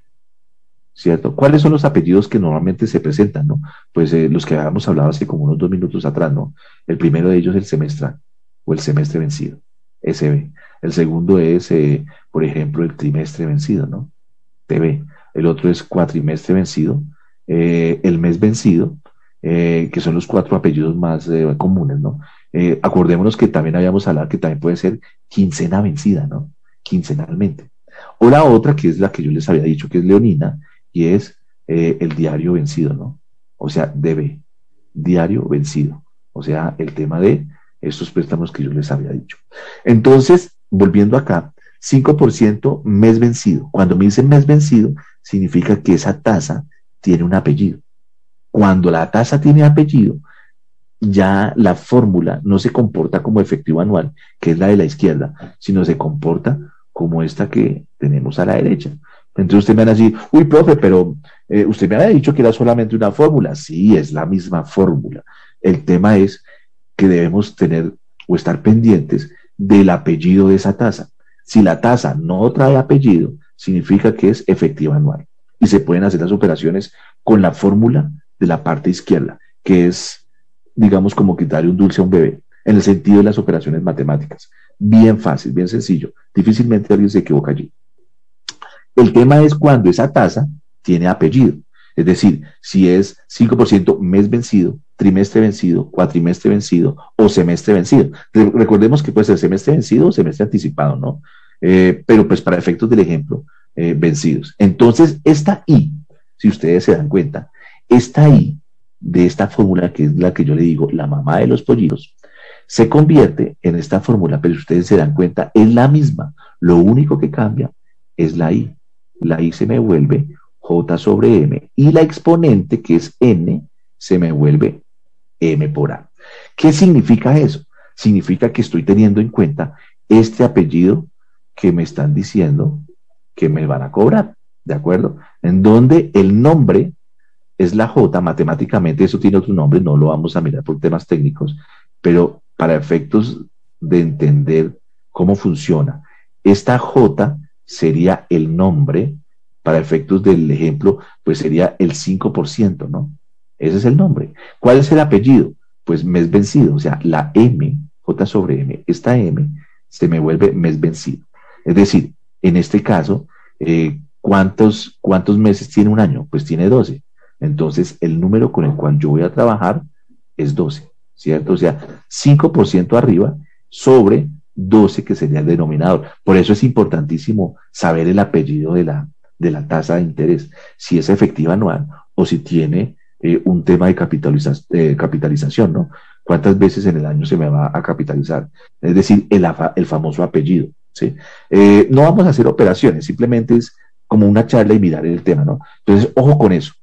¿cierto? ¿Cuáles son los apellidos que normalmente se presentan, no? Pues los que habíamos hablado hace como unos 2 minutos atrás, ¿no? El primero de ellos es el semestral o el semestre vencido, SB. El segundo es, por ejemplo, el trimestre vencido, ¿no? TB. El otro es cuatrimestre vencido, el mes vencido, que son los 4 apellidos más comunes, ¿no? Acordémonos que también habíamos hablado que también puede ser quincena vencida, ¿no? Quincenalmente. O la otra, que es la que yo les había dicho, que es leonina, y es el diario vencido, ¿no? O sea, DB, diario vencido. O sea, el tema de estos préstamos que yo les había dicho. Entonces, volviendo acá, 5% mes vencido. Cuando me dicen mes vencido, significa que esa tasa tiene un apellido. Cuando la tasa tiene apellido, ya la fórmula no se comporta como efectivo anual, que es la de la izquierda, sino se comporta como esta que tenemos a la derecha. Entonces usted me va a decir, uy, profe, pero usted me había dicho que era solamente una fórmula. Sí, es la misma fórmula. El tema es que debemos tener o estar pendientes del apellido de esa tasa. Si la tasa no trae apellido, significa que es efectiva anual. Y se pueden hacer las operaciones con la fórmula de la parte izquierda, que es, digamos, como quitarle un dulce a un bebé, en el sentido de las operaciones matemáticas. Bien fácil, bien sencillo. Difícilmente alguien se equivoca allí. El tema es cuando esa tasa tiene apellido. Es decir, si es 5% mes vencido, trimestre vencido, cuatrimestre vencido o semestre vencido. Recordemos que puede ser semestre vencido o semestre anticipado, ¿no? Pero pues para efectos del ejemplo, vencidos. Entonces, esta I, si ustedes se dan cuenta, esta I de esta fórmula, que es la que yo le digo, la mamá de los pollitos, se convierte en esta fórmula, pero si ustedes se dan cuenta, es la misma. Lo único que cambia es la I. La I se me vuelve J sobre M y la exponente, que es N, se me vuelve M por A. ¿Qué significa eso? Significa que estoy teniendo en cuenta este apellido que me están diciendo que me van a cobrar, ¿de acuerdo? En donde el nombre es la J, matemáticamente eso tiene otro nombre, no lo vamos a mirar por temas técnicos, pero para efectos de entender cómo funciona, esta J sería el nombre, para efectos del ejemplo, pues sería el 5%, ¿no? Ese es el nombre. ¿Cuál es el apellido? Pues mes vencido, o sea, la M, J sobre M, esta M se me vuelve mes vencido. Es decir, en este caso, ¿cuántos meses tiene un año? Pues tiene 12. Entonces, el número con el cual yo voy a trabajar es 12, ¿cierto? O sea, 5% arriba sobre 12, que sería el denominador. Por eso es importantísimo saber el apellido de la tasa de interés, si es efectiva anual o si tiene un tema de capitalización, ¿no? ¿Cuántas veces en el año se me va a capitalizar? Es decir, el famoso apellido, ¿sí? No vamos a hacer operaciones, simplemente es como una charla y mirar el tema, ¿no? Entonces, ojo con eso,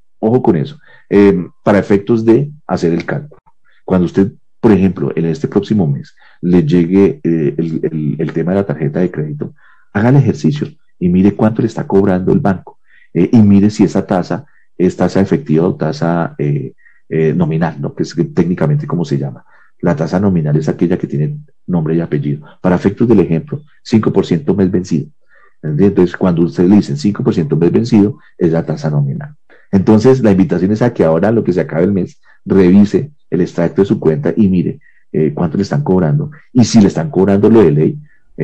para efectos de hacer el cálculo. Cuando usted, por ejemplo, en este próximo mes le llegue el tema de la tarjeta de crédito, haga el ejercicio y mire cuánto le está cobrando el banco y mire si esa tasa es tasa efectiva o tasa nominal, ¿no? Que es técnicamente como se llama. La tasa nominal es aquella que tiene nombre y apellido. Para efectos del ejemplo, 5% mes vencido. Entonces, cuando ustedes le dicen 5% mes vencido, es la tasa nominal. Entonces, la invitación es a que ahora, lo que se acabe el mes, revise el extracto de su cuenta y mire cuánto le están cobrando. Y si le están cobrando lo de ley,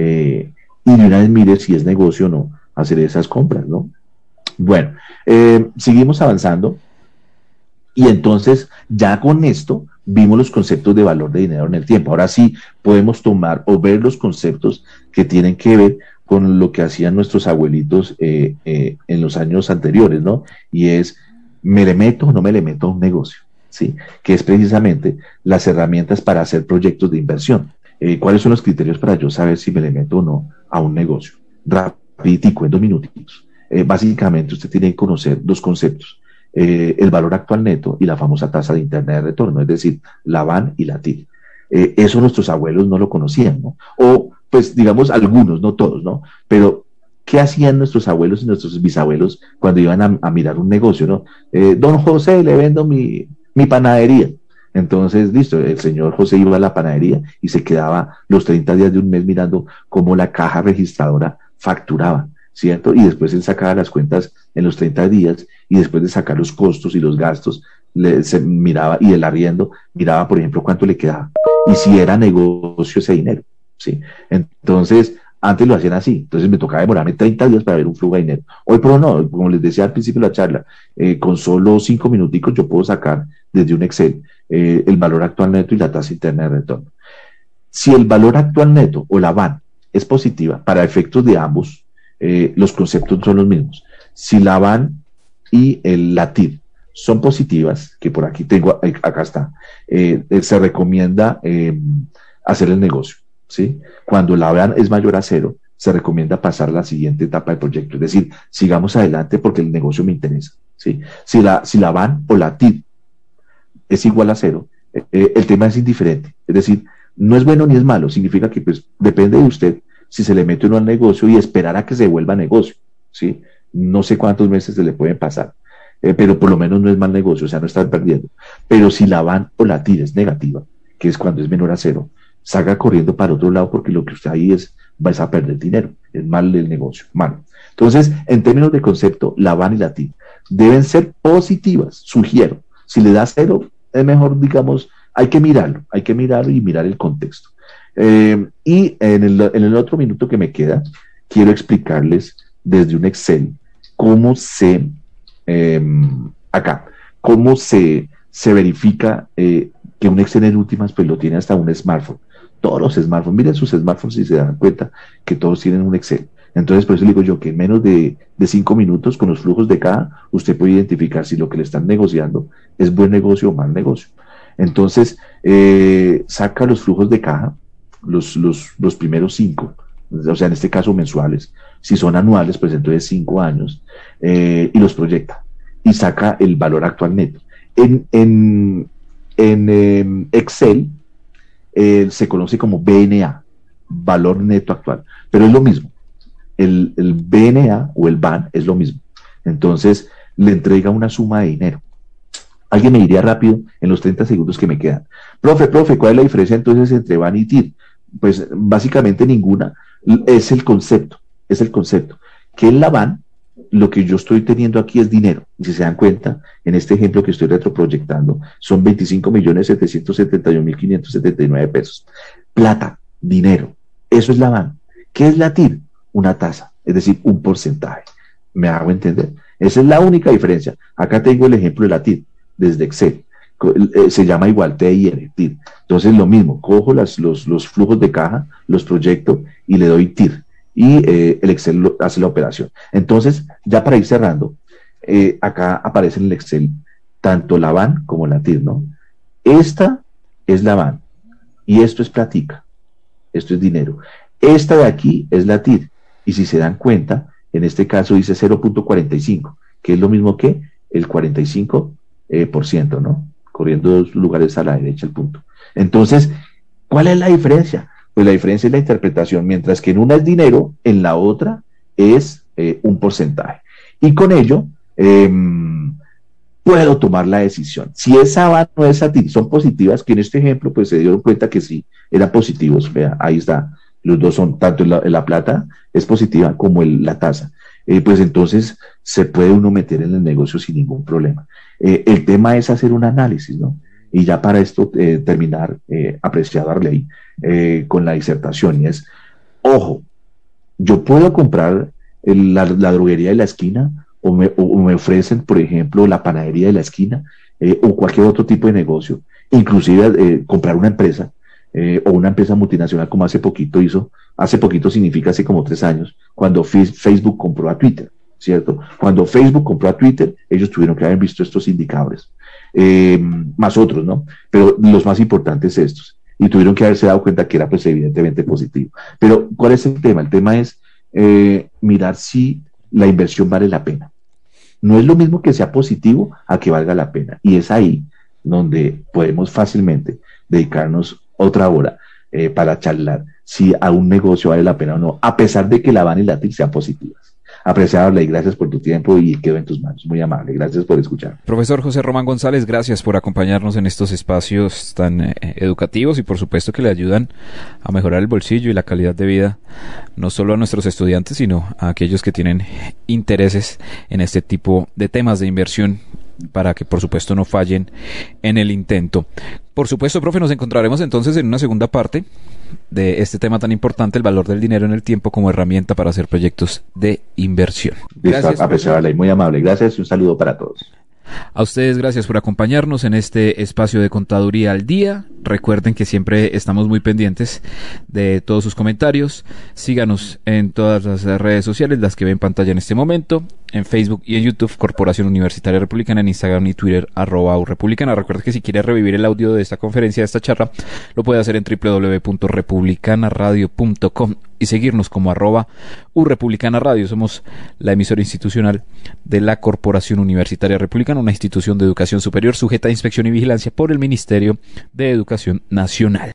y de una vez mire si es negocio o no hacer esas compras, ¿no? Bueno, seguimos avanzando. Y entonces, ya con esto, vimos los conceptos de valor de dinero en el tiempo. Ahora sí podemos tomar o ver los conceptos que tienen que ver con lo que hacían nuestros abuelitos en los años anteriores, ¿no? Y es, ¿me le meto o no me le meto a un negocio? ¿Sí? Que es precisamente las herramientas para hacer proyectos de inversión. ¿Cuáles son los criterios para yo saber si me le meto o no a un negocio? Rapiditico, en 2 minutitos. Básicamente usted tiene que conocer 2 conceptos. el valor actual neto y la famosa tasa de interna de retorno, es decir, la VAN y la TIR. Eso nuestros abuelos no lo conocían, ¿no? O, pues, digamos, algunos, no todos, ¿no? Pero, ¿qué hacían nuestros abuelos y nuestros bisabuelos cuando iban a mirar un negocio, ¿no? Don José, le vendo mi panadería. Entonces, listo, el señor José iba a la panadería y se quedaba los 30 días de un mes mirando cómo la caja registradora facturaba, ¿cierto? Y después él sacaba las cuentas en los 30 días y después de sacar los costos y los gastos, se miraba, y el arriendo, miraba, por ejemplo, cuánto le quedaba y si era negocio ese dinero, ¿sí? Entonces, antes lo hacían así, entonces me tocaba demorarme 30 días para ver un flujo de dinero. Hoy, pero no, como les decía al principio de la charla, con solo 5 minuticos yo puedo sacar desde un Excel el valor actual neto y la tasa interna de retorno. Si el valor actual neto o la VAN es positiva, para efectos de ambos, los conceptos son los mismos. Si la VAN y la TIR son positivas, que por aquí tengo, acá está, se recomienda hacer el negocio, ¿sí? Cuando la VAN es mayor a 0, se recomienda pasar a la siguiente etapa del proyecto, es decir, sigamos adelante porque el negocio me interesa, ¿sí? Si la VAN o la TIR es igual a 0, el tema es indiferente, es decir, no es bueno ni es malo, significa que pues depende de usted si se le mete uno al negocio y esperar a que se vuelva negocio, ¿sí? No sé cuántos meses se le pueden pasar, pero por lo menos no es mal negocio, o sea, no están perdiendo. Pero si la VAN o la TIR es negativa, que es cuando es menor a 0, salga corriendo para otro lado porque lo que usted ahí vais a perder dinero, es mal el negocio, malo. Entonces, en términos de concepto, la VAN y la TIR deben ser positivas, sugiero. Si le da 0, es mejor, digamos, hay que mirarlo y mirar el contexto. Y en el otro minuto que me queda, quiero explicarles desde un Excel cómo cómo se verifica que un Excel en últimas pues lo tiene hasta un smartphone. Todos los smartphones, miren sus smartphones y se dan cuenta que todos tienen un Excel. Entonces, por eso le digo yo que en menos de 5 minutos con los flujos de caja, usted puede identificar si lo que le están negociando es buen negocio o mal negocio. Entonces, saca los flujos de caja, los primeros 5, o sea, en este caso mensuales. Si son anuales, pues entonces 5 años, y los proyecta y saca el valor actual neto. En Excel se conoce como BNA, valor neto actual, pero es lo mismo. El BNA o el BAN es lo mismo. Entonces le entrega una suma de dinero. Alguien me diría rápido en los 30 segundos que me quedan: profe, ¿cuál es la diferencia entonces entre BAN y TIR? Pues básicamente ninguna. Es el concepto. Que en la BAN lo que yo estoy teniendo aquí es dinero. Y si se dan cuenta, en este ejemplo que estoy retroproyectando, son 25.771.579 pesos. Plata, dinero. Eso es la BAN. ¿Qué es la TIR? Una tasa, es decir, un porcentaje. ¿Me hago entender? Esa es la única diferencia. Acá tengo el ejemplo de la TIR desde Excel. Se llama igual TIR, TIR. Entonces lo mismo, cojo los flujos de caja, los proyecto y le doy TIR. Y el Excel hace la operación. Entonces, ya para ir cerrando, acá aparece en el Excel tanto la VAN como la TIR, ¿no? Esta es la VAN y esto es platica, esto es dinero. Esta de aquí es la TIR, y si se dan cuenta, en este caso dice 0.45, que es lo mismo que el 45%, ¿no? Corriendo 2 lugares a la derecha el punto. Entonces, ¿cuál es la diferencia? Pues la diferencia es la interpretación. Mientras que en una es dinero, en la otra es un porcentaje. Y con ello puedo tomar la decisión. Si esa VAN o esa TIR son positivas, que en este ejemplo pues se dieron cuenta que sí, eran positivos. Vea, ahí está. Los dos son, tanto la plata es positiva como la tasa. Pues entonces se puede uno meter en el negocio sin ningún problema. El tema es hacer un análisis, ¿no? Y ya para esto terminar, apreciado Arley, con la disertación, y es, ojo, yo puedo comprar la droguería de la esquina o me ofrecen, por ejemplo, la panadería de la esquina o cualquier otro tipo de negocio, inclusive comprar una empresa o una empresa multinacional como hace poquito significa hace como 3 años, cuando Facebook compró a Twitter, ¿cierto? Cuando Facebook compró a Twitter, ellos tuvieron que haber visto estos indicadores, más otros, ¿no? Pero los más importantes estos, y tuvieron que haberse dado cuenta que era pues evidentemente positivo. Pero ¿cuál es el tema? El tema es mirar si la inversión vale la pena. No es lo mismo que sea positivo a que valga la pena. Y es ahí donde podemos fácilmente dedicarnos otra hora para charlar si a un negocio vale la pena o no, a pesar de que la van y la TIC sean positivas. Apreciable, y gracias por tu tiempo y quedo en tus manos. Muy amable, gracias por escuchar. Profesor José Román González, gracias por acompañarnos en estos espacios tan educativos y por supuesto que le ayudan a mejorar el bolsillo y la calidad de vida, no solo a nuestros estudiantes, sino a aquellos que tienen intereses en este tipo de temas de inversión, para que por supuesto no fallen en el intento. Por supuesto, profe, nos encontraremos entonces en una segunda parte de este tema tan importante, el valor del dinero en el tiempo como herramienta para hacer proyectos de inversión. Gracias, apreciable y muy amable. Gracias y un saludo para todos. A ustedes gracias por acompañarnos en este espacio de Contaduría al Día. Recuerden que siempre estamos muy pendientes de todos sus comentarios. Síganos en todas las redes sociales, las que ven en pantalla en este momento, en Facebook y en YouTube, Corporación Universitaria Republicana, en Instagram y Twitter, @urepublicana. Recuerden que si quiere revivir el audio de esta conferencia, de esta charla, lo puede hacer en www.republicanaradio.com y seguirnos como @urepublicanaradio. Somos la emisora institucional de la Corporación Universitaria Republicana, una institución de educación superior sujeta a inspección y vigilancia por el Ministerio de Educación Nacional.